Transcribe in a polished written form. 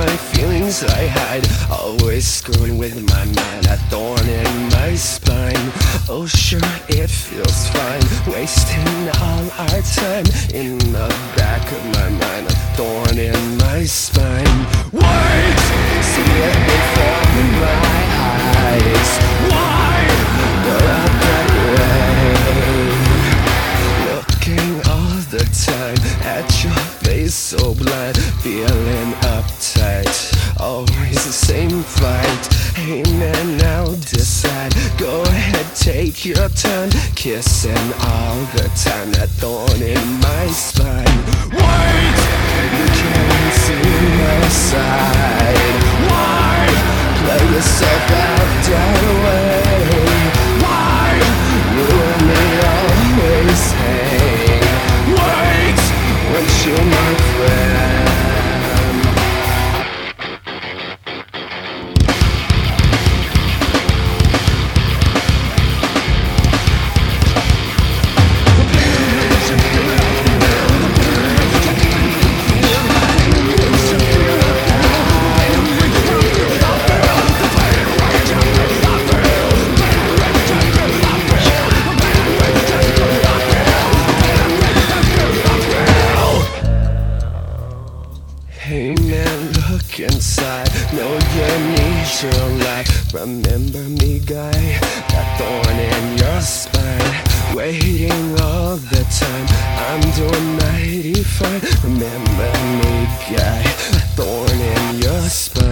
my feelings I hide, always screwing with my mind, a thorn in my spine. Oh sure, it feels fine, wasting all our time in the back of my mind, a thorn in my spine. Wait, see it before my eyes. Why go out that way? Looking all the time at your face so blind, feeling uptight, always the same fight. Hey man, now decide, go ahead, take your time, kissing all the time, that thorn in my spine. Wait, you can't see my side. Why play yourself out that way? Why you and me always hang? Wait, weren't you my friend? Hey man, look inside, know you need your life. Remember me, guy, that thorn in your spine, waiting all the time, I'm doing mighty fine. Remember me, guy, that thorn in your spine.